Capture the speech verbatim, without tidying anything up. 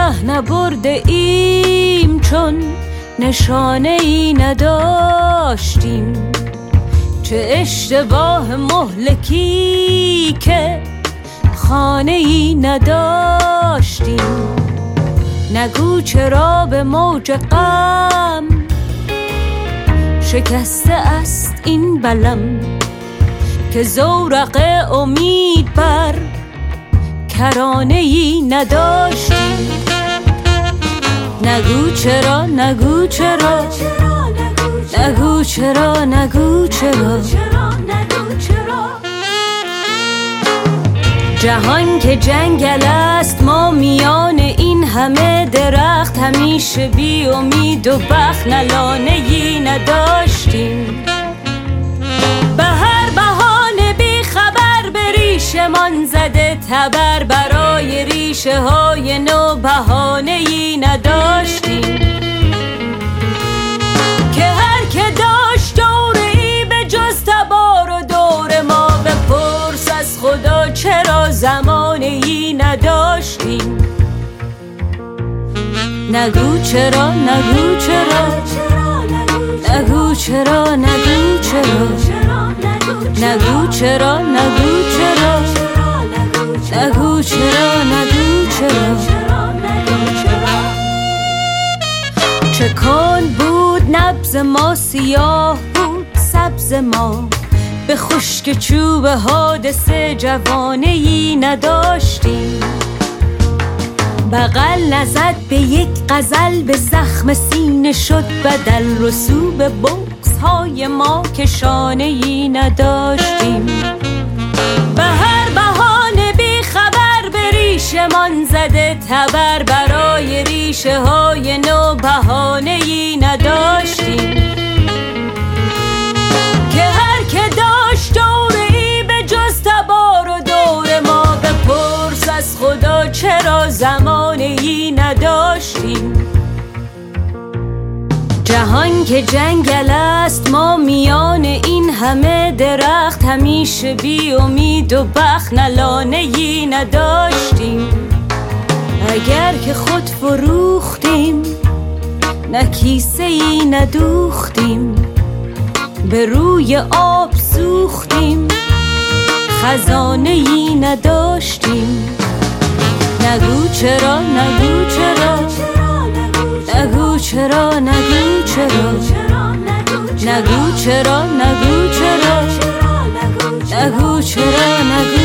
ره نبرده ایم چون نشانه ای نداشتیم. چه اشتباه مهلکی که خانه ای نداشتیم. نگو چرا به موج غم شکسته است این بلم، که زورق امید بر کرانه ای نداشتیم. نگو چرا، نگو چرا، نگو چرا، نگو چرا. جهان که جنگل است، ما میان این همه درخت همیشه بی امید و بخت نلانه ای نداشتیم. به هر بهانه بی خبر به ریشمان زده تبر، برای ریشه های نو بهانه ای نداشتیم. که هر که داشت دوری به جز تبار و دور ما، بپرس از خدا چرا زمانه ای نداشتیم. نگو چرا، نگو چرا، نگو چرا، نگو چرا، نگو چرا، نگو چرا، نگو چرا، نگو چرا. چه کن بود نبض ما، سیاه بود سبز ما، به خشک چوب حادثه جوانه ای نداشتیم. بغل نزد به یک غزل، به زخم سینه شد بدل، رسوب بغض های ما که شانه ای نداشتیم. به هر بهانه بی خبر به ریشمان زده تبر، برای ریشه های نو بهانه ای نداشتیم. که هر که داشت دوری به جز تبار و دور ما، بپرس از خدا چرا زمانه ای نداشتیم. جهان که جنگل است، ما میان این همه درخت همیشه بی امید و بخت نلانه ای نداشتیم. اگر که خود فروختیم نه کیسه ای ندوختیم، به روی آب سوختیم خزانه ای نداشتیم. نگو چرا، نگو چرا، نگو چرا، نگو چرا، نگو چرا، نگو چرا، نگو چرا، نگو